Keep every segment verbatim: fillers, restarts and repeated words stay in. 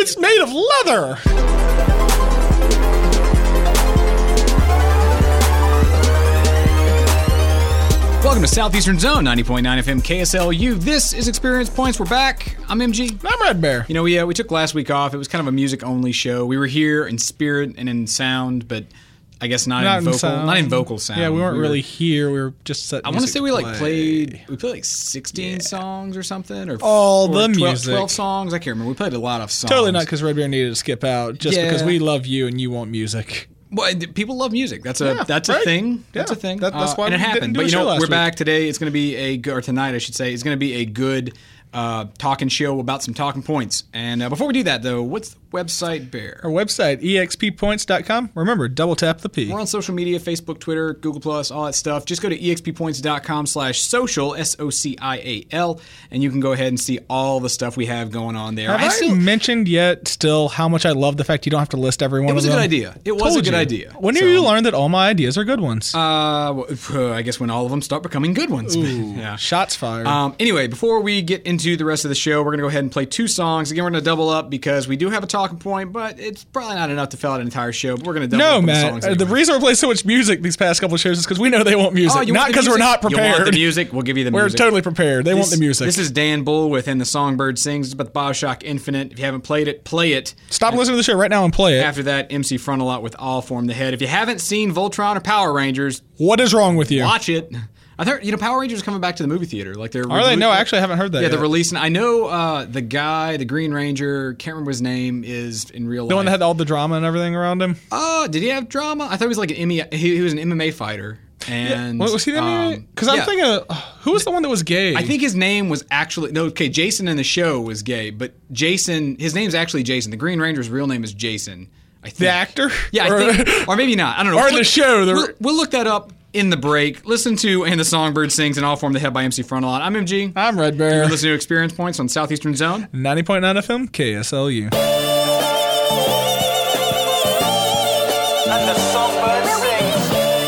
It's made of leather. Welcome to Southeastern Zone, ninety point nine F M K S L U. This is Experience Points. We're back. I'm M G. I'm Red Bear. You know, we, uh, we took last week off. It was kind of a music-only show. We were here in spirit and in sound, but I guess not, not in vocal sound. Not in vocal sound. Yeah, we weren't we were, really here. We were just set. I want to say we like played. We played like sixteen yeah. songs or something, or all or the twelve, music. twelve songs. I can't remember. We played a lot of songs. Totally not because Red Bear needed to skip out. Just yeah. because we love you and you want music. Well, people love music. That's a yeah, that's right. a thing. That's yeah. a thing. That, that's why uh, and we it happened. Didn't do but you know, we're week. back today. It's going to be a or tonight, I should say. It's going to be a good uh, talking show about some talking points. And uh, before we do that, though, what's the website, Bear? Our website, E X P points dot com. Remember, double tap the P. We're on social media: Facebook, Twitter, Google Plus, all that stuff. Just go to E X P points dot com slash social, S O C I A L, and you can go ahead and see all the stuff we have going on there. Have I, I still, mentioned yet still how much I love the fact you don't have to list every one It was of a them? good idea. It was Told a good you. idea. When so, did you learn that all my ideas are good ones? Uh, well, I guess when all of them start becoming good ones. Ooh, yeah. Shots fired. Um, anyway, before we get into the rest of the show, we're going to go ahead and play two songs. Again, we're going to double up because we do have a talking point, but it's probably not enough to fill out an entire show. But we're going to double no, up Matt. the songs. Uh, Anyway. The reason we play so much music these past couple of shows is because we know they want music, oh, you not because we're not prepared. You want the music? We'll give you the we're music. We're totally prepared. They this, want the music. This is Dan Bull with And the Songbird Sings. It's about the Bioshock Infinite. If you haven't played it, play it. Stop and listening to the show right now and play it. After that, M C Frontalot with All Form the Head. If you haven't seen Voltron or Power Rangers, what is wrong with you? Watch it. I thought, you know, Power Rangers are coming back to the movie theater. Like they're Are they? No, actually, I haven't heard that Yeah, yet. they're releasing. I know uh, the guy, the Green Ranger, can't remember his name, is in real life. The one that had all the drama and everything around him? Oh, uh, did he have drama? I thought he was like an M M A, he, he was an M M A fighter. And yeah. Was he the M M A? Because um, I'm yeah. thinking, uh, who was the one that was gay? I think his name was actually, no, okay, Jason in the show was gay, but Jason, his name's actually Jason. The Green Ranger's real name is Jason. I think. The actor? Yeah, I think, or maybe not. I don't know. Or we'll the look, show. The we'll, we'll look that up in the break. Listen to And the Songbird Sings and All Form the Head by M C Frontalot. I'm M G. I'm Red Bear. You're listening to Experience Points on Southeastern Zone. ninety point nine F M, K S L U. And the songbird sings.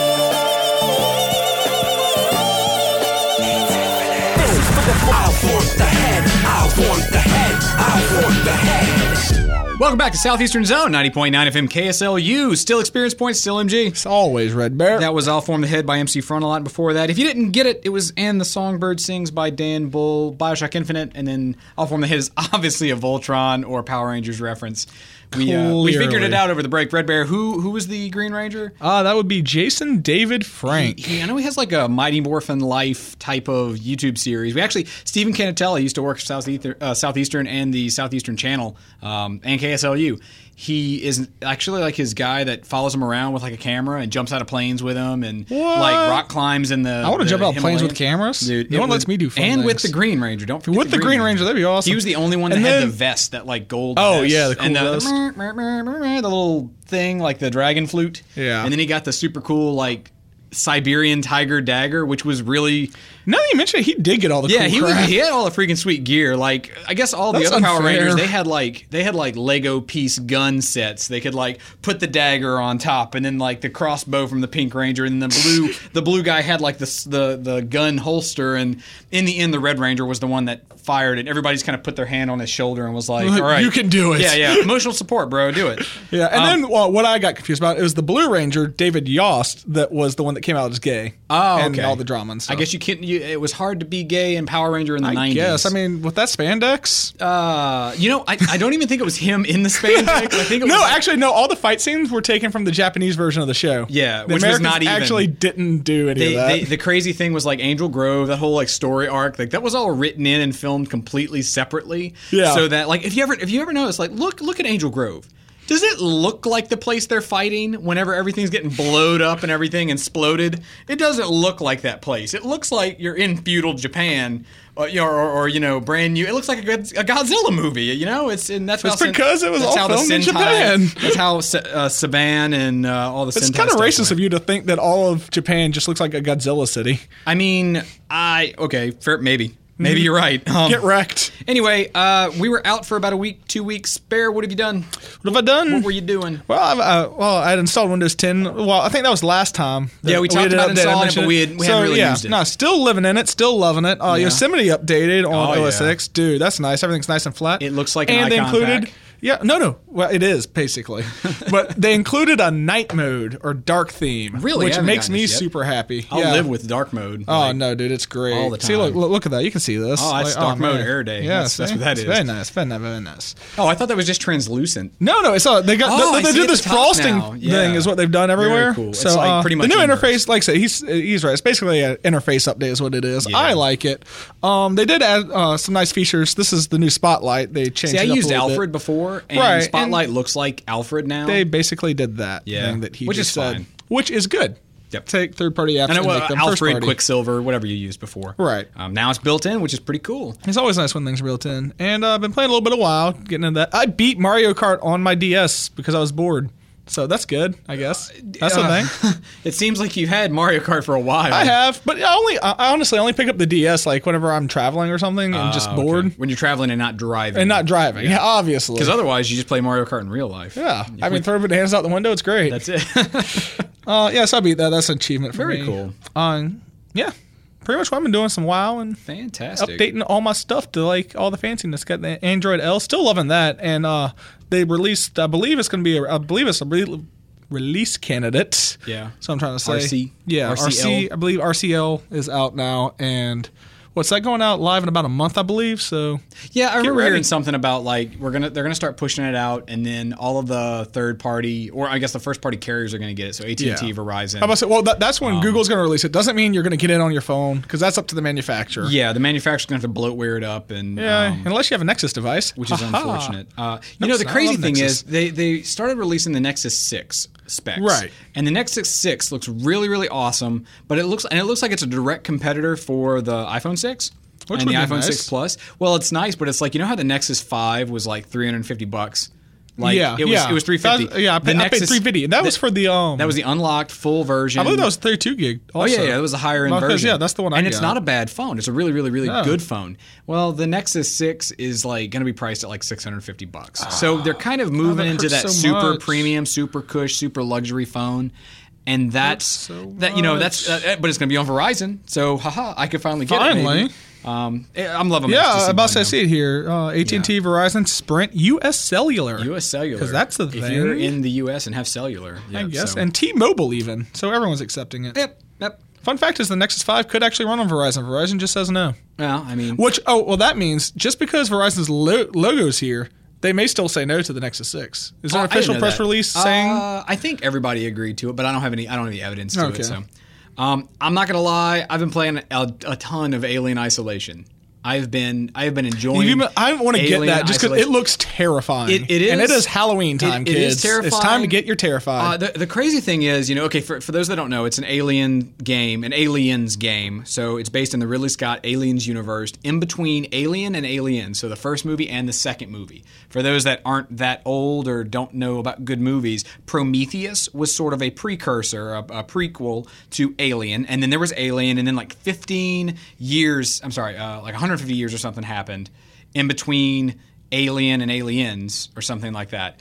This is for the I'll form the head, I'll form the head, I'll form the head. Welcome back to Southeastern Zone, ninety point nine F M K S L U. Still Experience Points, still M G. It's always Red Bear. That was All Form the Head by M C Frontalot. Before that, if you didn't get it, it was And the Songbird Sings by Dan Bull, Bioshock Infinite, and then All Form the Head is obviously a Voltron or Power Rangers reference. We uh, we figured it out over the break. Red Bear, who who was the Green Ranger? Uh, that would be Jason David Frank. He, he, I know he has like a Mighty Morphin Life type of YouTube series. We actually, Stephen Canatella used to work for Southeastern, uh, Southeastern and the Southeastern Channel um, and K S L U. He is actually like his guy that follows him around with like a camera and jumps out of planes with him and what? like rock climbs in the I want to jump out of planes with cameras. Dude, no one was, lets me do fun And things. with the Green Ranger. Don't forget With the the Green Ranger, that'd be awesome. He was the only one that and had then, the vest, that like gold Oh, vest. yeah, the cool and the, vest. the little thing, like the dragon flute. Yeah. And then he got the super cool like Siberian tiger dagger, which was really... Now that you mention it, he did get all the yeah, cool he crap. was, he had all the freaking sweet gear. Like, I guess all the That's other Power unfair. Rangers, they had like they had like Lego piece gun sets. They could like put the dagger on top, and then like the crossbow from the Pink Ranger, and the blue the blue guy had like the the the gun holster. And in the end, the Red Ranger was the one that fired it. Everybody's kind of put their hand on his shoulder and was like, "All right, you can do it." Yeah, yeah, emotional support, bro, do it. Yeah, and Um, then well, what I got confused about it was the Blue Ranger, David Yost, that was the one that came out as gay. Oh, and okay. all the drama and stuff. I guess you can't. You, it was hard to be gay in Power Ranger in the I nineties. guess. I mean, with that spandex. Uh, you know, I, I don't even think it was him in the spandex. I think it no, was like, actually, no. All the fight scenes were taken from the Japanese version of the show. Yeah, the which Americans was not even. actually didn't do any They, of that. they, the crazy thing was like Angel Grove, that whole like story arc, like that was all written in and filmed completely separately. Yeah. So that like if you ever if you ever notice, like look look at Angel Grove. Does it look like the place they're fighting whenever everything's getting blowed up and everything exploded? It doesn't look like that place. It looks like you're in feudal Japan, or, you know, or, or you know, brand new. It looks like a, a Godzilla movie. You know, it's and that's It's how because it was that's all how filmed the in Sentai, Japan. That's how uh, Saban and uh, all the. It's Sentai kind of stuff racist went. of you to think that all of Japan just looks like a Godzilla city. I mean, I okay, fair, maybe. Maybe you're right. Um, Get wrecked. Anyway, uh, we were out for about a week, two weeks. Bear, what have you done? What have I done? What were you doing? Well, I've, uh, well, I had installed Windows ten. Well, I think that was last time. Yeah, we talked did about an update. I installing it, mentioned but we had- we so, hadn't really yeah, used it. No, still living in it, still loving it. Uh, Yeah. Yosemite updated on Oh, O S X. yeah. Dude, that's nice. Everything's nice and flat. It looks like an and they icon included, pack. Yeah, no, no. Well, it is basically, but they included a night mode or dark theme, Really? I which haven't makes gotten me this yet. super happy. I'll yeah. live with dark mode. Oh like, no, dude, it's great. all the See, look, time. look, look at that. You can see this. Oh, that's dark mode man. air day. Yeah, That's- that's see? what that It's is. Very nice. Very nice. Very nice. Oh, I thought that was just translucent. No, no, it's all they got. Oh, they I they see did at the this top frosting now. thing Yeah. is what they've done everywhere. cool. It's So like uh, pretty much the new inverse. interface, like I said, he's he's right. It's basically an interface update, is what it is. Yeah. I like it. Um, they did add uh, some nice features. This is the new Spotlight. They changed. See, I it up used a little bit. Alfred before, and Right, Spotlight and looks like Alfred now. They basically did that Yeah. thing that he Which just is said, fine. which is good. Yep. Take third-party apps I know and well, make them first Alfred, party. Quicksilver, whatever you used before. Right. Um, now it's built in, which is pretty cool. It's always nice when things are built in. And uh, I've been playing a little bit of WoW, getting into that. I beat Mario Kart on my D S because I was bored. So that's good, I guess. That's Uh, the thing. It seems like you've had Mario Kart for a while. I have, but I only I honestly only pick up the D S like whenever I'm traveling or something and just Ah, okay. bored When you're traveling and not driving. and not driving. Yeah, obviously. Because otherwise, you just play Mario Kart in real life. Yeah, I mean, throw bananas out the window. It's great. That's it. Uh, yeah, so I beat that. That's an achievement for Very me. cool. Um, yeah, pretty much what I've been doing some WoW and Fantastic. updating all my stuff to like all the fanciness. Got the Android L, still loving that, and uh, they released. I believe it's going to be. A, I believe it's a re- release candidate. Yeah. So I'm trying to say. R C? Yeah, R C L? R C. I believe R C L is out now, and what's that going out live in about a month? I believe so. Yeah, I remember ready. hearing something about like we're gonna they're gonna start pushing it out, and then all of the third party, or I guess the first party carriers are gonna get it. So A T and T, Yeah. Verizon. How about say? Well, that, that's when Um, Google's going to release it. Doesn't mean you're going to get it on your phone because that's up to the manufacturer. Yeah, the manufacturer's gonna have to bloatware it up, and Yeah, um, unless you have a Nexus device, which is Ha-ha. unfortunate. Uh, you Nope, know, the I crazy love thing Nexus. is they they started releasing the Nexus six specs, Right. And the Nexus six looks really really awesome, but it looks and it looks like it's a direct competitor for the iPhone six. Which and the would be iPhone nice. six Plus. Well, it's nice, but it's like you know how the Nexus five was like three hundred fifty bucks. Like yeah, it was yeah. it was three fifty. That was- yeah, I paid, I paid three fifty. That was for the um. That was the unlocked full version. I believe that was thirty-two gig. Oh Also. yeah, yeah, it was a higher end Well, 'cause, version. yeah, that's the one I And it's got. not a bad phone. It's a really, really, really Yeah. good phone. Well, the Nexus six is like going to be priced at like six hundred fifty bucks. So they're kind of moving that into hurts that so super much. premium, super cush, super luxury phone. And that's so that you know much. that's uh, but it's going to be on Verizon. So haha, I could finally get it. Finally. maybe. Um, I'm loving. Yeah, H T C about to One, see it here. Uh, A T and T, Verizon, Sprint, U S Cellular. though. U S Cellular, 'Cause that's the if thing. you're in the U S and have cellular. Yeah, I guess, so. and T-Mobile even. So everyone's accepting it. yep, yep. Fun fact is the Nexus five could actually run on Verizon. Verizon just says no. Well, I mean, Which, oh, well, that means just because Verizon's lo- logo's here, they may still say no to the Nexus six. Is there Oh, an I didn't official know press that. release saying? Uh, I think everybody agreed to it, but I don't have any. I don't have any evidence to Okay. it. So, um, I'm not gonna lie. I've been playing a, a ton of Alien Isolation. I've been. I have been enjoying. Even, I want to get Alien that just because it Isolation. looks terrifying. It- it and it is. is Halloween time, It- it kids. is terrifying. It's time to get your Uh, terrified. the, the crazy thing is, you know, okay, for, for those that don't know, it's an Alien game, an Aliens game. So it's based in the Ridley Scott Aliens universe, in between Alien and Alien. So the first movie and the second movie. For those that aren't that old or don't know about good movies, Prometheus was sort of a precursor, a, a prequel to Alien, and then there was Alien, and then like fifteen years, I'm sorry, uh, like one hundred fifty years or something happened in between Alien and Aliens or something like that.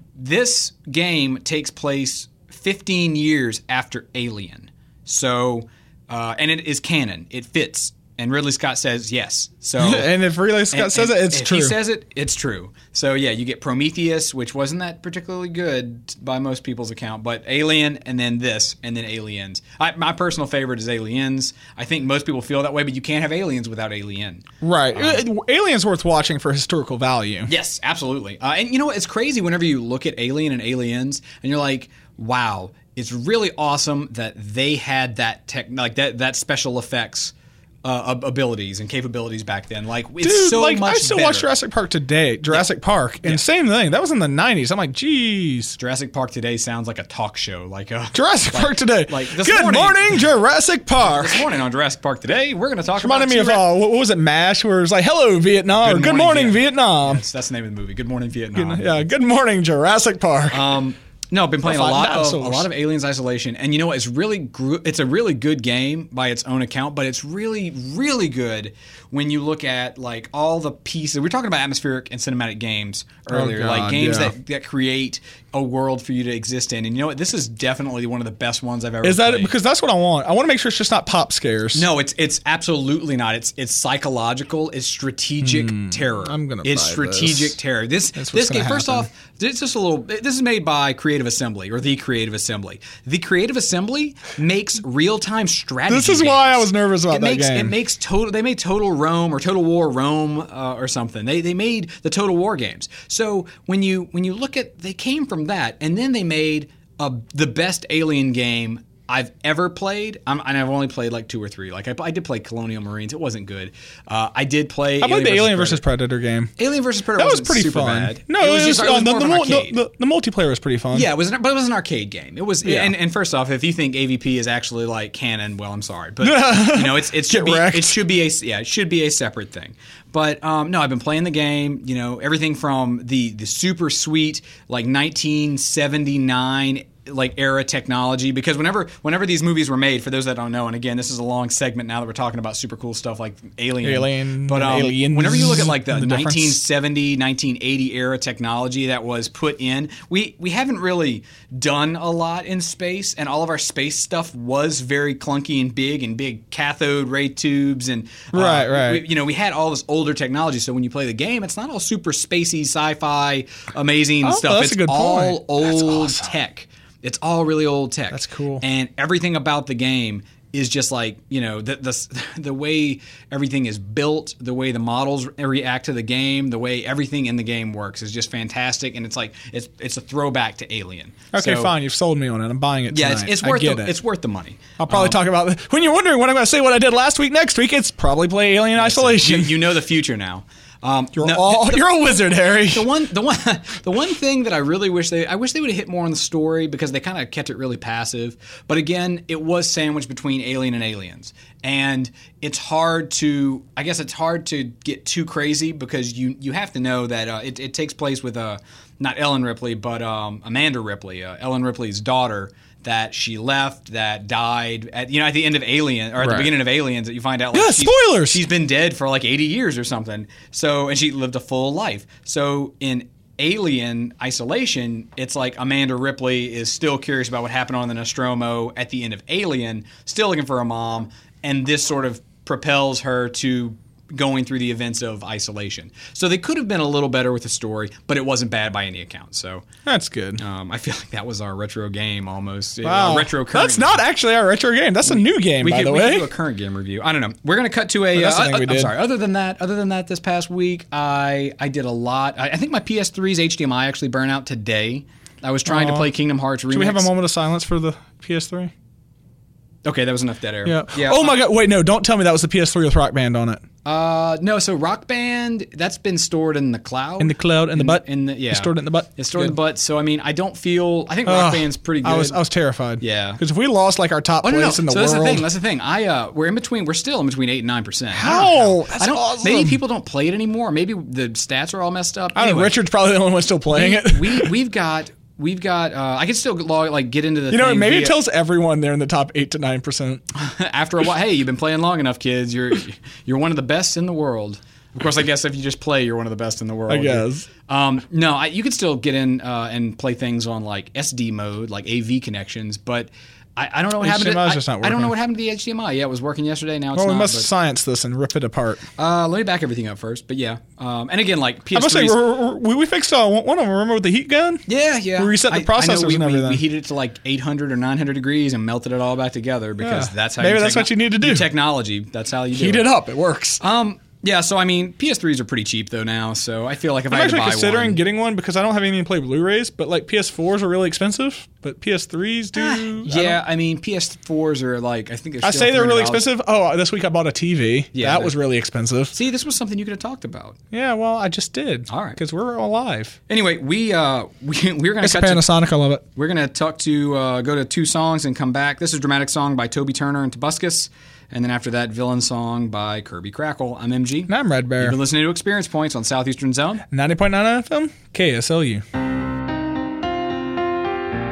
This game takes place fifteen years after Alien. So, uh, and it is canon. It fits. And Ridley Scott says yes. So, and if Ridley Scott and- says and it, it's if true. he says it, it's true. So yeah, you get Prometheus, which wasn't that particularly good by most people's account, but Alien, and then this, and then Aliens. I, my personal favorite is Aliens. I think most people feel that way, but you can't have Aliens without Alien. right. Uh, Alien's worth watching for historical value. Yes, absolutely. Uh, and you know what? It's crazy whenever you look at Alien and Aliens, and you're like, wow, it's really awesome that they had that tech, like that that special effects. Uh, ab- abilities and capabilities back then, like it's Dude, so like much I still better. watch Jurassic Park today. Jurassic Park, and same thing. That was in the nineties. I'm like, geez. Jurassic Park today sounds like a talk show, like a Jurassic Park today. like this Good morning- morning, Jurassic Park. this morning on Jurassic Park today. We're going to talk Reminded about me of T-Rex- uh, what what was it, MASH, where it was like, "Hello, Vietnam," or "Good morning, Vietnam." Yes, that's the name of the movie. Good morning, Vietnam. Yeah, good morning, Jurassic Park. Um, No, I've been playing a Five lot of dinosaurs. a lot of Aliens Isolation, and you know what? It's really gr- it's a really good game by its own account, but it's really really good when you look at like all the pieces. We're talking about atmospheric and cinematic games earlier, God, like games yeah. that, that create a world for you to exist in. And you know what? This is definitely one of the best ones I've ever. Is that played. because that's what I want? I want to make sure it's just not pop scares. No, it's it's absolutely not. It's it's psychological. It's strategic terror. I'm gonna It's buy strategic this. terror. This That's this what's gonna game. First happen. off, this is just a little. This is made by Creative Assembly or the Creative Assembly. The Creative Assembly makes real time strategy. This is games. why I was nervous about it that makes, game. It makes total. They made Total Rome or Total War Rome uh, or something. They they made the Total War games. So when you when you look at, they came from that, and then they made a, the best Alien game I've ever played. I'm, and I've only played like two or three. Like I, I did play Colonial Marines. It wasn't good. Uh, I did play. I played the Alien versus Predator. Predator game. Alien versus Predator. That was wasn't pretty super fun. Bad. No, it was, just, uh, it was the, more the, of an mul- the, arcade. the, the multiplayer was pretty fun. Yeah, it was, an, but it was an arcade game. It was, Yeah. and, and first off, if you think A V P is actually like canon, well, I'm sorry, but you know, it's it should Get be wrecked. it should be a yeah, it should be a separate thing. But um, no, I've been playing the game. You know, everything from the the super sweet like nineteen seventy-nine like era technology, because whenever whenever these movies were made, for those that don't know, and again, this is a long segment now that we're talking about super cool stuff like Alien. Alien, but um, Aliens, whenever you look at like the, the difference. nineteen seventy, nineteen eighty era technology that was put in, we we haven't really done a lot in space, and all of our space stuff was very clunky and big and big cathode ray tubes and uh, Right, right. we- you know, we had all this older technology, so when you play the game, it's not all super spacey, sci-fi, amazing Oh, stuff. that's It's a good all point. That's old awesome. tech. It's all really old tech. That's cool. And everything about the game is just like, you know, the, the the way everything is built, the way the models react to the game, the way everything in the game works is just fantastic. And it's like it's it's a throwback to Alien. Okay, So, fine. You've sold me on it. I'm buying it Yeah, tonight. it's, it's I worth get the, it. it's worth the money. I'll probably talk about it. When you're wondering what I'm going to say what I did last week, next week, it's probably play Alien You, Isolation. you know the future now. Um, You're no, all, the- you're a wizard, Harry. The one, the one, the one thing that I really wish they, I wish they would have hit more on the story, because they kind of kept it really passive. But again, it was sandwiched between Alien and Aliens, and it's hard to, I guess it's hard to get too crazy, because you you have to know that uh, it, it takes place with uh, not Ellen Ripley, but um, Amanda Ripley, uh, Ellen Ripley's daughter. That she left, that died at, you know, at the end of Alien, or at the Right. beginning of Aliens, that you find out like Yeah, she's- spoilers! she's been dead for like eighty years or something. So, and she lived a full life. So in Alien Isolation, it's like Amanda Ripley is still curious about what happened on the Nostromo at the end of Alien, still looking for her mom, and this sort of propels her to going through the events of Isolation. So they could have been a little better with the story, but it wasn't bad by any account. So That's good. um, I feel like that was our retro game almost. Uh, Wow. retro current. That's not actually our retro game. That's a new game, We by could, the we could way. do a current game review. I don't know. We're gonna cut to a. That's the uh, thing uh, we I'm did. sorry. Other than that, other than that, this past week, I I did a lot. I, I think my P S three's H D M I actually burned out today. I was trying to Aw. play Kingdom Hearts Remix. Do we have a moment of silence for the P S three? Okay, that was enough dead air. Yeah. Yeah. Oh my god! Wait, no! Don't tell me that was the P S three with Rock Band on it. Uh, no. So Rock Band, that's been stored in the cloud. In the cloud, in the butt? In the yeah. You stored it in the butt? It's stored in the Good. butt. So I mean, I don't feel. I think Rock Ugh, Band's pretty good. I was I was terrified. Yeah. Because if we lost like our top Oh no, no. place in the so world, that's the thing. That's the thing. I uh, we're in between. We're still in between eight and nine percent. How? That's I don't. awesome. Maybe people don't play it anymore. Maybe the stats are all messed up. I don't know. Anyway, Richard's probably the only one still playing it. we we've got we've got. Uh, I can still log like get into the. You know, thing maybe via- it tells everyone they're in the top eight to nine percent. after a while. Hey, you've been playing long enough, kids. You're you're one of the best in the world. Of course, I guess if you just play, you're one of the best in the world. I guess. Um, no, I, you can still get in uh, and play things on like S D mode, like A V connections, but. I, I don't know what happened. H D M I is to, just I, not I don't know working. what happened to the H D M I. Yeah, it was working yesterday. Now it's Well, we not. must but- science this and rip it apart. Uh, let me back everything up first. But yeah, um, and again, like P I S must say, three's we're, we're, we we fixed uh, one of them. Remember with the heat gun? yeah, yeah. we reset the I- I know processors we, and we- everything. We heated it to like eight hundred or nine hundred degrees and melted it all back together because Yeah. that's how. Maybe you that's what you need to do. Technology. That's how you do Heat it. it up. It works. Um. Yeah. So I mean, P S threes are pretty cheap though now. So I feel like if I'm I had to actually buy considering one, getting one because I don't have anything to play Blu-rays, but like P S fours are really expensive, but P S threes do. I don't- yeah, I, mean P S fours are like I think they're I still say they're really three hundred dollars. expensive. Oh, this week I bought a T V. Yeah, that that- was really expensive. See, this was something you could have talked about. Yeah, well, I just did. All right. Because we're alive. Anyway, we uh we we're gonna It's a cut to, Panasonic. I love it. We're going to talk to, uh, go to two songs and come back. This is Dramatic Song by Toby Turner and Tobuscus. And then after that, Villain Song by Kirby Crackle. I'm M G. And I'm Red Bear. You've been listening to Experience Points on Southeastern Zone. ninety point nine F M, K S L U.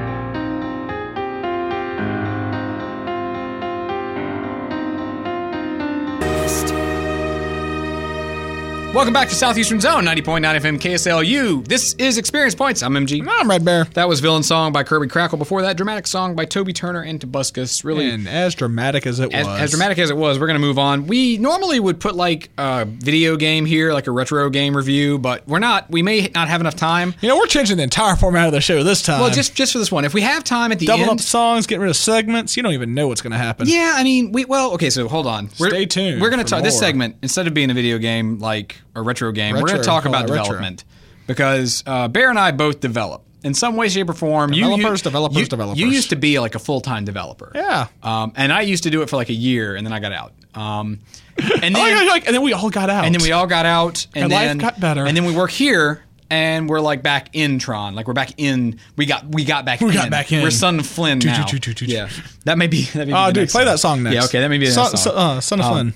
Welcome back to Southeastern Zone, ninety point nine F M K S L U. This is Experience Points. I'm M G. I'm Red Bear. That was Villain Song by Kirby Crackle. Before that, Dramatic Song by Toby Turner and Tobuscus. Really, And as dramatic as it as, was. as dramatic as it was, we're going to move on. We normally would put like a video game here, like a retro game review, but we're not. We may not have enough time. You know, we're changing the entire format of the show this time. Well, just just for this one. If we have time at the Double end. up songs, getting rid of segments. You don't even know what's going to happen. Yeah, I mean, we well, okay, so hold on. We're, Stay tuned We're going to for talk this more. segment instead of being a video game like a retro game. we're going Retro, to talk call about it retro. development because uh, Bear and I both develop in some way, shape, or form. You- Developers, you, developers, you, developers. You used to be like a full time developer. Yeah. Um, and I used to do it for like a year, and then I got out. Um, and Oh, then yeah, like, and then we all got out. and then we all got out, and, And life then got better. And then we work here. And we're like back in Tron, like we're back in. We got we got back. We in. got back in. We're Son of Flynn Do, do, now. do, do, do, do. Yeah, that may be. That may be Oh, the dude, next play that song next. Yeah, okay, that may be the Son, next song. Son, uh, Son of Um, Flynn.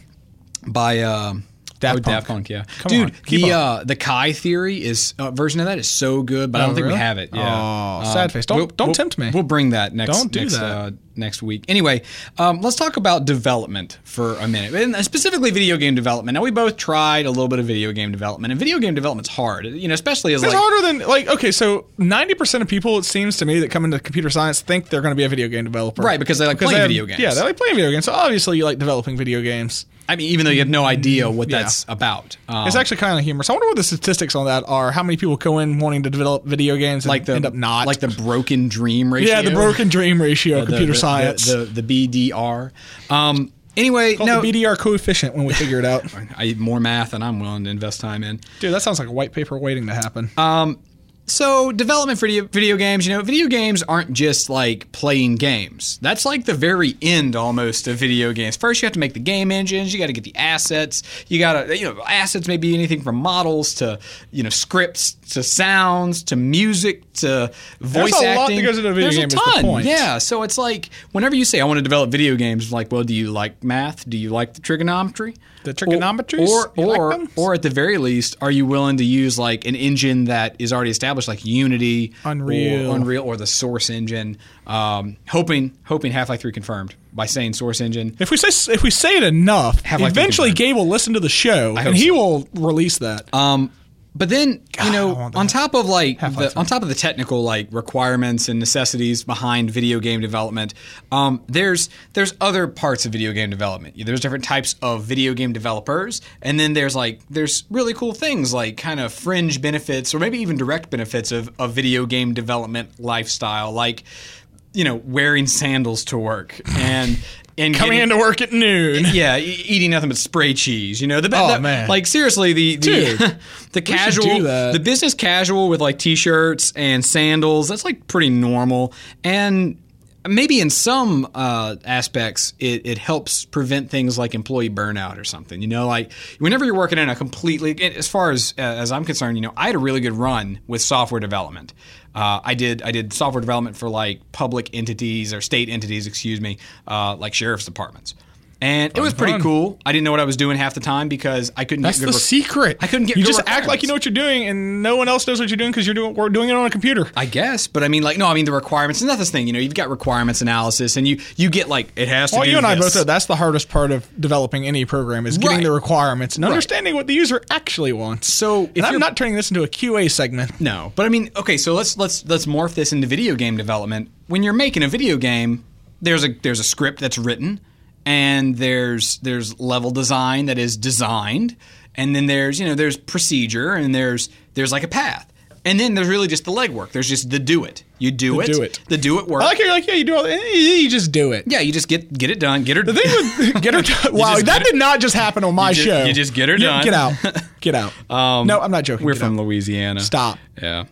by uh, Daft oh, Punk. Daft Punk, yeah. Come Dude, on, keep the up. uh, the Kai Theory is uh, version of that is so good, but I Oh, don't think really? we have it. Yeah. Oh, sad face. Don't- don't tempt me. We'll bring that next. Don't do next, that. Uh, next week. Anyway, um, let's talk about development for a minute, and specifically video game development. Now, we both tried a little bit of video game development, and video game development's hard. You know, especially as It's like harder than, like, okay, so ninety percent of people, it seems to me, that come into computer science think they're going to be a video game developer. Right, because they like playing have- video games. Yeah, they like playing video games. So obviously you like developing video games. I mean, even though you have no idea what Yeah. that's about. Um, It's actually kind of humorous. I wonder what the statistics on that are. How many people go in wanting to develop video games and like the end up not? like the broken dream ratio. yeah, the broken dream ratio of The- computer the, science. The, the, the B D R. Um, anyway, Called no, the B D R coefficient when we figure it out. I more math than I'm willing to invest time in. Dude, that sounds like a white paper waiting to happen. Um, so development for video, video games, you know, video games aren't just like playing games. That's like the very end almost of video games. First, you have to make the game engines. You got to get the assets. You got to, you know, assets may be anything from models to, you know, scripts to sounds to music to voice There's a acting. lot that goes into a video There's game, a is the ton. point. Yeah. So it's like whenever you say I want to develop video games, like, well, do you like math? Do you like the trigonometry? The trigonometries? Or You or like them? or at the very least, are you willing to use like an engine that is already established, like Unity, Unreal. or Unreal, or the Source engine? Um, hoping hoping Half-Life three confirmed by saying Source engine. If we say if we say it enough, Half-Life eventually confirmed. Gabe will listen to the show hope and he so. will release that. Um, but then you I know, want on that. top of like Half-Life the, on top of the technical like requirements and necessities behind video game development, um, there's there's other parts of video game development. There's different types of video game developers, and then there's like there's really cool things like kind of fringe benefits or maybe even direct benefits of of video game development lifestyle, like you know wearing sandals to work and. And Coming getting- into work at noon. yeah, e- eating nothing but spray cheese. You know, the Oh, the- man. like seriously, the the, Dude, the should casual, do that. the business casual with like t-shirts and sandals. That's like pretty normal, and maybe in some uh, aspects, it, it helps prevent things like employee burnout or something. You know, like whenever you're working in a completely, as far as uh, as I'm concerned, you know, I had a really good run with software development. Uh, I did I did software development for like public entities or state entities, excuse me, uh, like sheriff's departments. And it was pretty fun. cool. I didn't know what I was doing half the time because I couldn't That's get the good rec- secret. I couldn't get You good just act like you know requirements. what you're doing, and no one else knows what you're doing because you're doing we're doing it on a computer. I guess, but I mean, like, no, I mean the requirements. And that's this thing, you know, you've got requirements analysis, and you you get like it has to. Well, do you and I this. both know that's the hardest part of developing any program is getting Right. the requirements and Right. understanding what the user actually wants. So, if and I'm you're- not turning this into a Q A segment. No, but I mean, okay, so let's let's let's morph this into video game development. When you're making a video game, there's a there's a script that's written, and there's there's level design that is designed, and then there's you know there's procedure, and there's there's like a path, and then there's really just the legwork. There's just the do it. You do The it. do it. The do it work. I like how you're like, yeah, you do all that. You just do it. Yeah, you just get get it done. Get her. The thing with get her done. Wow, just that get it- did not just happen on my You just- show. you just get her You- done. Get out. Get out. Um, no, I'm not joking. We're Get from out. Louisiana. Stop. Yeah.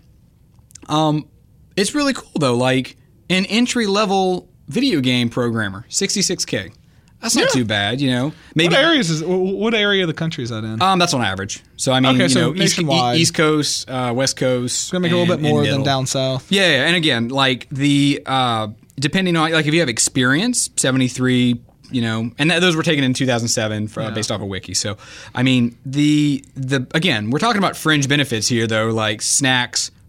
Um, it's really cool though. Like an entry level video game programmer, sixty-six K. That's not Yeah. too bad, you know. Maybe What areas is wh- what area of the country is that in? um, that's on average. So I mean, Okay, you so know, East, nationwide. East Coast, uh, West Coast. Gonna make a little and- bit more and than middle. down south. Yeah, yeah, and again, like the uh, depending on like if you have experience, seventy-three, you know, and th- those were taken in two thousand seven for, uh, based off a wiki. So I mean, the the again, we're talking about fringe benefits here though, like snacks,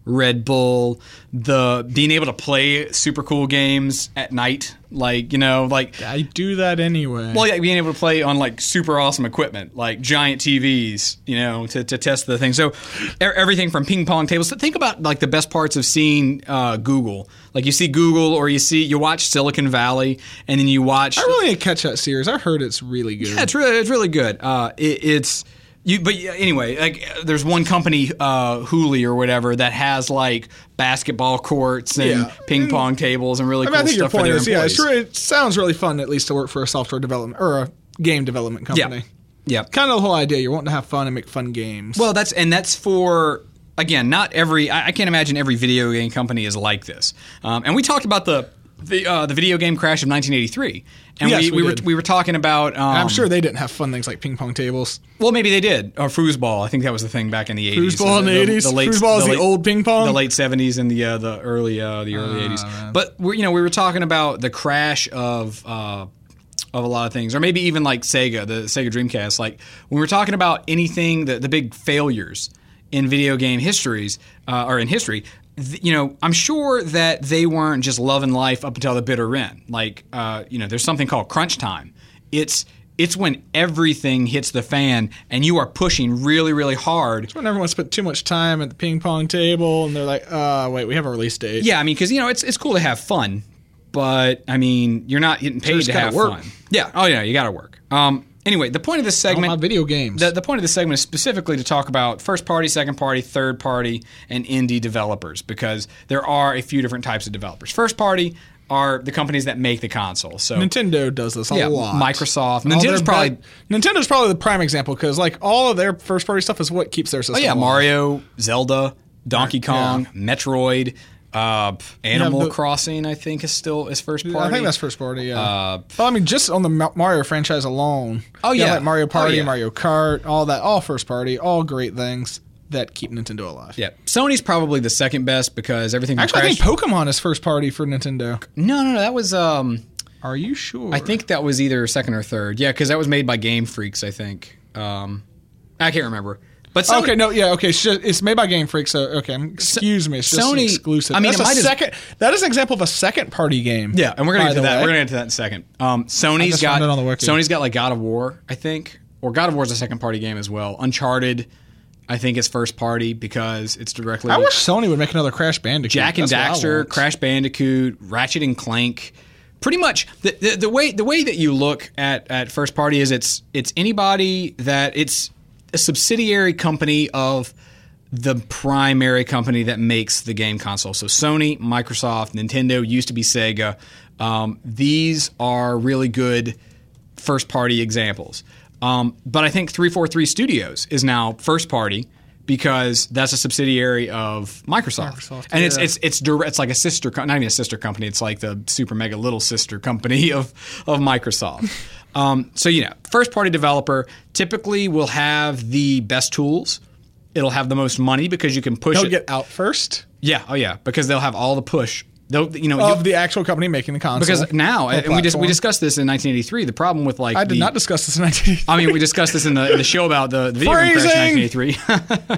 Red Bull, the being able to play super cool games at night, like, you know, like I do that anyway. well, yeah, being able to play on like super awesome equipment, like giant T Vs, you know, to, to test the thing. So e- everything from ping pong tables. So think about like the best parts of seeing uh, Google. Like you see Google, or you see you watch Silicon Valley, and then you watch. I really need to catch that series. I heard it's really good. Yeah, it's really it's really good. Uh, it, it's you, but yeah, anyway, like there's one company, uh, Hooli or whatever, that has like basketball courts and Yeah. ping pong tables and really I mean, cool I think your stuff for point their is, yeah, employees. it's really, it sounds really fun at least to work for a software development or a game development company. Yeah. Kind of the whole idea. You're wanting to have fun and make fun games. Well, that's and that's for again, not every. I, I can't imagine every video game company is like this. Um, and we talked about the the, uh, the video game crash of nineteen eighty-three, and Yes, we, we we were did. we were talking about. Um, And I'm sure they didn't have fun things like ping pong tables. Well, maybe they did, or foosball. I think that was the thing back in the eighties. Foosball in the eighties? Foosball is the old ping pong? The late seventies and the uh, the early uh, the early eighties. man. But we're, you know, we were talking about the crash of. Uh, of a lot of things, or maybe even like Sega, the Sega Dreamcast. Like when we're talking about anything, the, the big failures in video game histories, uh, or in history, th- you know, I'm sure that they weren't just loving life up until the bitter end. Like, uh, you know, there's something called crunch time. It's it's when everything hits the fan and you are pushing really, really hard. When everyone spent too much time at the ping pong table and they're like, uh, wait, we have a release date. Yeah, I mean, because you know, it's it's cool to have fun, but I mean, you're not getting paid just to gotta have work. fun. Yeah. Oh yeah, you got to work. Um. Anyway, the point of this I segment. want my video games. The, the point of this segment is specifically to talk about first party, second party, third party, and indie developers, because there are a few different types of developers. First party are the companies that make the console. So Nintendo does this a yeah, lot. Microsoft. All Nintendo's their probably be- Nintendo's probably the prime example because like all of their first party stuff is what keeps their system. oh yeah, alive. Mario, Zelda, Donkey Kong, Metroid, uh, Animal the- Crossing. I think is still is first party. I think that's first party. Yeah. Uh, well, I mean, just on the Ma- Mario franchise alone. Oh, you have, yeah. like Mario Party, Oh, yeah. Mario Kart, all that, all first party, all great things that keep Nintendo alive. yeah. Sony's probably the second best because everything. from Actually, I Crash- think Pokemon is first party for Nintendo. no, no, no. That was. Um, Are you sure? I think that was either second or third. Yeah, because that was made by Game Freaks. I think. Um, I can't remember. But Sony, Okay, no, yeah, okay. It's, just, it's made by Game Freak, so okay. Excuse me, it's just Sony- an exclusive. I mean, That's it a might as- second. That is an example of a second party game. Yeah, and we're gonna by get to the that. way. We're gonna get to that in a second. Um, Sony's just got found it on the wiki. Sony's got like God of War, I think, or God of War is a second party game as well. Uncharted, I think it's first party because it's directly. I wish Sony would make another Crash Bandicoot. Jack and That's what I Daxter, want. Crash Bandicoot, Ratchet and Clank. Pretty much the, the the way the way that you look at, at first party is it's it's anybody that it's a subsidiary company of the primary company that makes the game console. So Sony, Microsoft, Nintendo, used to be Sega. Um, these are really good first party examples. Um, but I think three forty-three Studios is now first party because that's a subsidiary of Microsoft, Microsoft, and it's yeah. it's it's direct, it's like a sister, co- not even a sister company. It's like the super mega little sister company of of Microsoft. um, so you know, first party developer typically will have the best tools. It'll have the most money because you can push They'll it. get out first yeah, oh yeah, because they'll have all the push. They'll you know you- of the actual company making the console. because now or and we just we platform. discussed this in nineteen eighty-three. The problem with like I did the, not discuss this in nineteen eighty-three. I mean, we discussed this in the, in the show about the, the video game crash in nineteen eighty-three.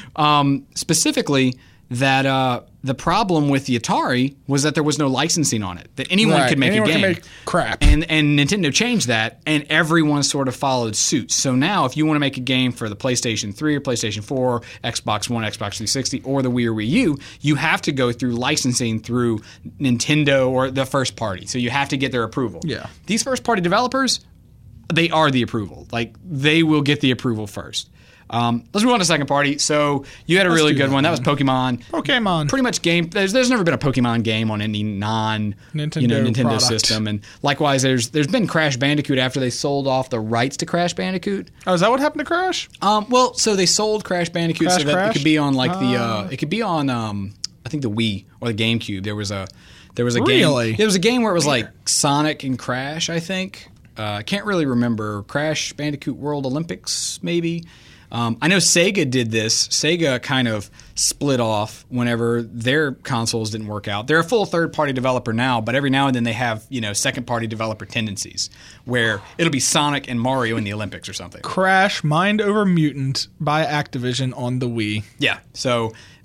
um, specifically, that uh, the problem with the Atari was that there was no licensing on it, that anyone Right, could make anyone a can game. make crap. And, and Nintendo changed that, and everyone sort of followed suit. So now, if you want to make a game for the PlayStation three or PlayStation four, Xbox One, Xbox three sixty, or the Wii or Wii U, you have to go through licensing through Nintendo or the first party. So you have to get their approval. Yeah. These first party developers, they are the approval. Like, they will get the approval first. Um, let's move on to second party. So you had a really do good that, one. That was Pokemon. Pokemon. Pretty much game. There's, there's never been a Pokemon game on any non Nintendo you know, Nintendo product. system. And likewise, there's there's been Crash Bandicoot after they sold off the rights to Crash Bandicoot. Oh, is that what happened to Crash? Um, well, so they sold Crash Bandicoot Crash so that it Crash? could be on like the uh, it could be on um, I think the Wii or the GameCube. There was a there was a Really? game. There was a game where it was like Sonic and Crash. I think uh, I can't really remember. Crash Bandicoot World Olympics maybe. Um, I know Sega did this. Sega kind of split off whenever their consoles didn't work out. They're a full third-party developer now, but every now and then they have, you know, second-party developer tendencies where it'll be Sonic and Mario in the Olympics or something. Crash Mind Over Mutant by Activision on the Wii. Yeah. So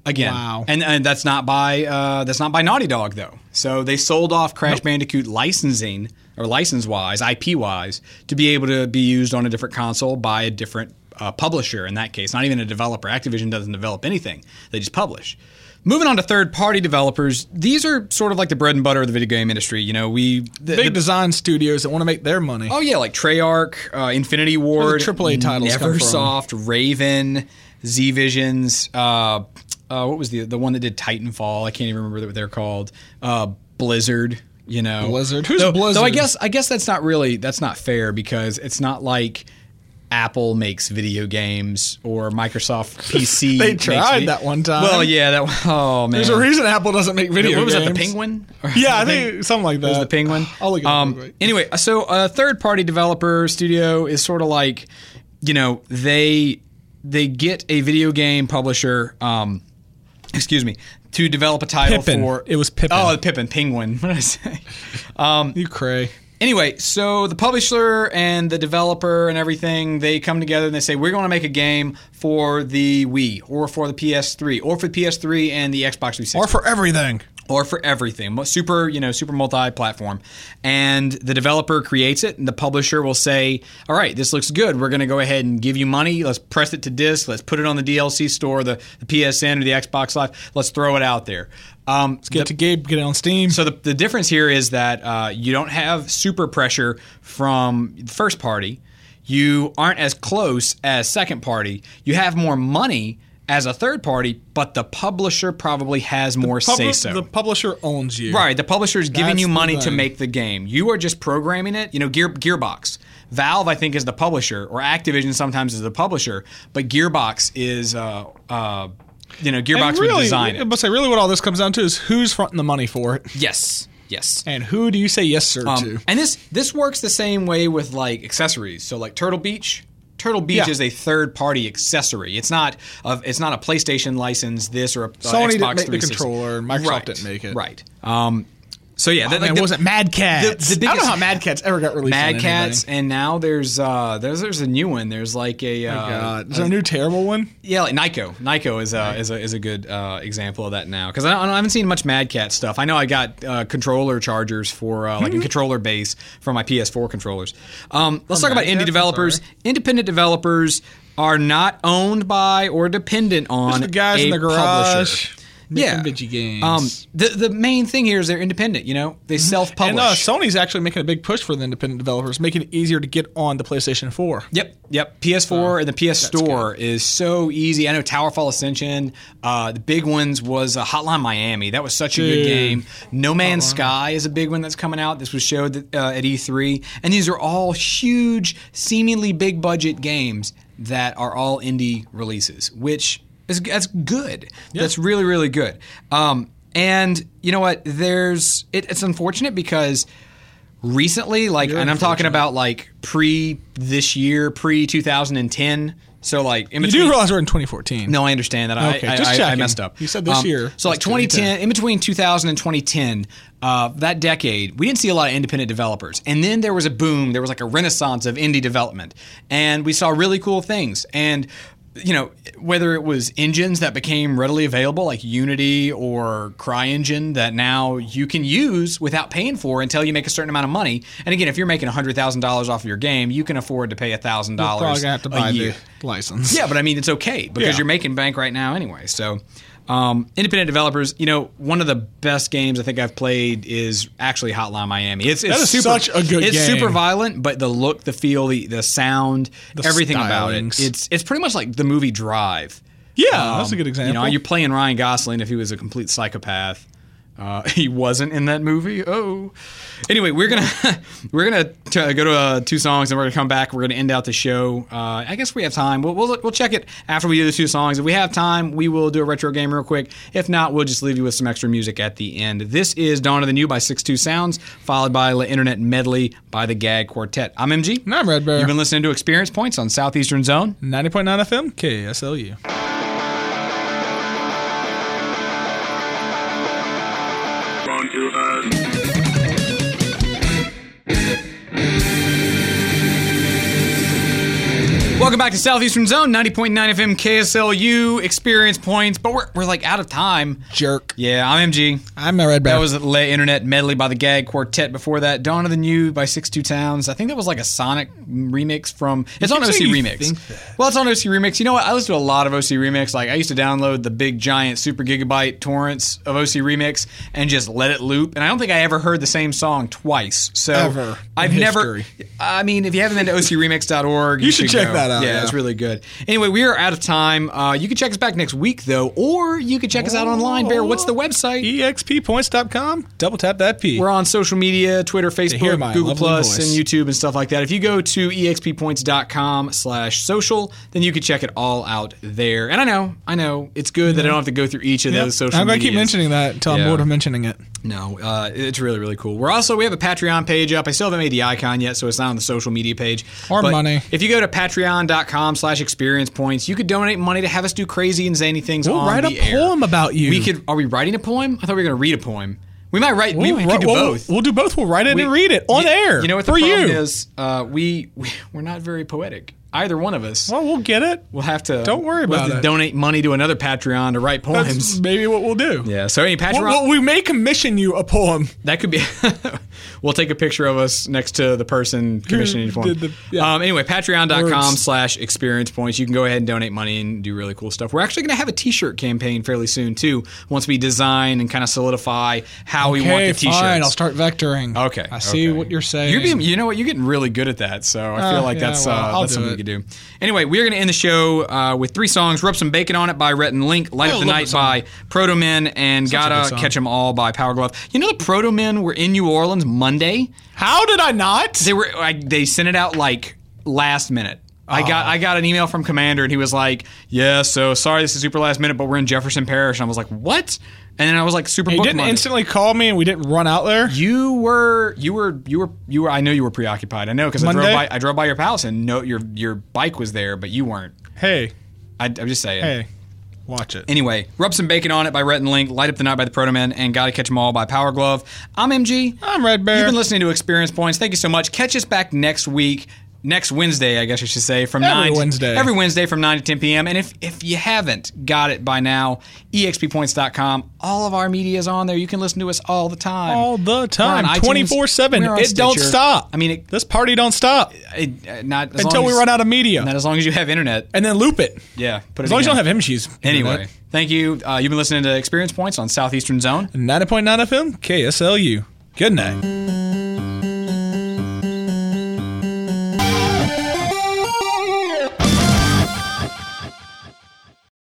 Again, Wow. and and that's not by uh, that's not by Naughty Dog though. So they sold off Crash Nope. Bandicoot licensing or license wise, I P wise, to be able to be used on a different console by a different uh, publisher. In that case, not even a developer. Activision doesn't develop anything; they just publish. Moving on to third-party developers, these are sort of like the bread and butter of the video game industry. You know, we the, Big the- design studios that want to make their money. Oh yeah, like Treyarch, uh, Infinity Ward, triple A titles come from. Neversoft, Raven, Z Visions. Uh, uh, what was the the one that did Titanfall? I can't even remember what they're called. Uh, Blizzard. You know, Blizzard? Who's though, Blizzard? Though I guess I guess that's not really that's not fair because it's not like Apple makes video games or Microsoft P C. They makes tried vi- that one time. Well, yeah, that. Oh man, There's a reason Apple doesn't make video What was games. that? The Penguin? Or Yeah, I something? think something like that. It was the Penguin. I'll look it up um, real quick. Anyway, so a third-party developer studio is sort of like, you know, they they get a video game publisher, um, excuse me, to develop a title Pippin. for. It was Pippin. Oh, the Pippin Penguin. What did I say? Um, You cray. Anyway, so the publisher and the developer and everything, they come together and they say, we're going to make a game for the Wii or for the P S three or for the P S three and the Xbox three sixty. Or for everything. Or for everything, super, you know, super multi-platform, and the developer creates it, and the publisher will say, "All right, this looks good. We're going to go ahead and give you money. Let's press it to disc. Let's put it on the D L C store, the, the P S N or the Xbox Live. Let's throw it out there." Um, Let's get it to Gabe, get it on Steam. so the, the difference here is that uh, you don't have super pressure from the first party. You aren't as close as second party. You have more money as a third party, but the publisher probably has more Pub- say so. The publisher owns you. Right, the publisher is giving That's you the money to thing. make the game. You are just programming it. You know, Gear, Gearbox. Valve, I think, is the publisher, or Activision sometimes is the publisher, but Gearbox is, uh, uh, you know, Gearbox And would really, design it. But say really, what all this comes down to is who's fronting the money for it, Yes, yes. and who do you say yes sir Um, to? and this this works the same way with like accessories. So like Turtle Beach. Turtle Beach Yeah. is a third-party accessory. It's not a, it's not a PlayStation license. This or a, a Sony didn't Xbox make the three sixty. controller, and Microsoft right, didn't make it. Right. Um, so yeah, Oh, that, man, like the- what was it Mad Cats? the- the I don't know biggest- how Mad Cats ever got released. Mad on Cats, anything. and now there's uh there's there's a new one. There's like a uh, Oh, God, is there a new terrible one? yeah, like Nyko. Nyko is a is a is a good uh, example of that now because I, I haven't seen much Mad Cat stuff. I know I got uh, controller chargers for uh, like a controller base for my P S four controllers. Um, let's Oh, talk about Mad indie Cats, I'm developers. sorry. Independent developers are not owned by or dependent on Just the guys a in the garage publisher. making Yeah, bitchy games. Um, the the main thing here is they're independent. You know, they self-publish. and uh, Sony's actually making a big push for the independent developers, making it easier to get on the PlayStation four. Yep, yep. P S four and the P S Store is so easy. I know Towerfall Ascension. Uh, the big ones was uh, Hotline Miami. That was such a good Dude. game. No Man's Sky is a big one that's coming out. This was showed uh, at E three, and these are all huge, seemingly big budget games that are all indie releases, which is that's good. That's really really good. Um, and you know what? There's it, it's unfortunate because. Recently, like, You're and I'm talking unfortunate. about like pre this year, pre two thousand ten. So like in You between. do realize we're in twenty fourteen. No, I understand that. I, Okay, I, just I, I checking. messed up. You said this year So like was twenty ten. twenty ten, in between two thousand and twenty ten, uh, that decade, we didn't see a lot of independent developers. And then there was a boom. There was like a renaissance of indie development, and we saw really cool things. And you know, whether it was engines that became readily available, like Unity or CryEngine, that now you can use without paying for until you make a certain amount of money. And again, if you're making one hundred thousand dollars off of your game, you can afford to pay one thousand You're probably dollars gonna have to a buy year. the license. Yeah, but I mean, it's okay because Yeah. you're making bank right now anyway. So, um, independent developers, you know, one of the best games I think I've played is actually Hotline Miami. It's, it's That is super, such a good It's game. super violent, but the look, the feel, the, the sound, The everything about it. stylings. It's it's pretty much like the movie Drive. Yeah, Um, that's a good example. You know, you're playing Ryan Gosling if he was a complete psychopath. Uh, he wasn't in that movie. Oh, anyway, we're gonna we're gonna t- go to uh, two songs and we're gonna come back. We're gonna end out the show. Uh, I guess we have time. We'll, we'll we'll check it after we do the two songs. If we have time, we will do a retro game real quick. If not, we'll just leave you with some extra music at the end. This is Dawn of the New by six two Sounds, followed by La Internet Medley by the Gag Quartet. I'm M G. And I'm Red Bear. You've been listening to Experience Points on Southeastern Zone. ninety point nine F M, K S L U. Welcome back to Southeastern Zone, ninety point nine F M K S L U, Experience Points, but we're, we're like out of time. Jerk. Yeah, I'm M G. I'm a Red Bear. That was Le Internet Medley by the Gag Quartet. Before that, Dawn of the New by six two Towns. I think that was like a Sonic remix from... It's on O C Remix. Well, it's on O C Remix. You know what? I listen to a lot of O C Remix. Like, I used to download the big, giant, super gigabyte torrents of O C Remix and just let it loop. And I don't think I ever heard the same song twice. So Ever I've in never... history. I mean, if you haven't been to O C remix dot org, you, You should check go. that out, Yeah, yeah. it's really good. Anyway, we are out of time. Uh, you can check us back next week, though, or you can check us out online. Bear, what's the website? E X P points dot com. Double tap that P. We're on social media, Twitter, hear Facebook, my Google lovely Plus, voice. and YouTube and stuff like that. If you go to E X P points dot com slash social, then you can check it all out there. And I know, I know, it's good that I don't have to go through each of Yep. those social I'm going to medias. keep mentioning that until Yeah. I'm bored of mentioning it. No, uh, it's really, really cool. We're also, we have a Patreon page up. I still haven't made the icon yet, so it's not on the social media page. Or But money. If you go to patreon dot com slash experience points, you could donate money to have us do crazy and zany things We'll on write the a air. poem about you. We could, are we writing a poem? I thought we were going to read a poem. We might write, we, We'll, we could do we'll- both. We'll do both. We'll write it We- and read it on you, air. You know what the for problem you. is? Uh, we, we, we're not very poetic. Either one of us. Well, we'll get it. We'll have to. Don't worry we'll about have to it. donate money to another Patreon to write poems. That's maybe what we'll do. Yeah. So any Patreon, Well, well, we may commission you a poem. that could be. We'll take a picture of us next to the person commissioning the poem. did the- yeah. Um, anyway, patreon dot com Words. slash experience points. You can go ahead and donate money and do really cool stuff. We're actually going to have a T-shirt campaign fairly soon too. Once we design and kind of solidify how we want Okay, the T-shirts. fine. I'll start vectoring. Okay, I see okay. what you're saying. You're being, you know what? You're getting really good at that. So I feel Uh, like yeah, that's well, uh, I'll that's do something it. we could do. Anyway, we're going to end the show uh, with three songs: "Rub Some Bacon on It" by Rhett and Link, "Light Oh, Up the love Night" that song. by Proto Men, and Such a good "Gotta song. Catch 'Em All" by Power Glove. You know, the Proto Men were in New Orleans Monday. How did I not? They were I, they sent it out like last minute. I got I got an email from Commander and he was like, "Yeah, so sorry this is super last minute, but we're in Jefferson Parish." And I was like, "What?" And then I was like, "Super He booked didn't Monday." instantly call me and we didn't run out there. You were, you were, you were, you were. I know you were preoccupied. I know because I drove Monday? by. I drove by your house and no, your your bike was there, but you weren't. Hey, I, I'm just saying. hey, watch it. Anyway, "Rub Some Bacon on It" by Rhett and Link, "Light Up the Night" by the Proto Men, and "Gotta Catch 'Em All" by Power Glove. I'm M G. I'm Red Bear. You've been listening to Experience Points. Thank you so much. Catch us back next week. Next Wednesday, I guess I should say, from Every nine to- Wednesday. every Wednesday from nine to ten p.m. And if if you haven't got it by now, E X P points dot com. All of our media is on there. You can listen to us all the time. all the time, We're on iTunes. twenty-four seven. We're on It don't Stitcher. stop. I mean, it, This party don't stop it, uh, not as until long we as, run out of media. Not as long as you have internet. And then loop it. Yeah, put it As long as you again. don't have him cheese. Anyway, thank you. Uh, you've been listening to Experience Points on Southeastern Zone. ninety point nine F M, K S L U. Good night.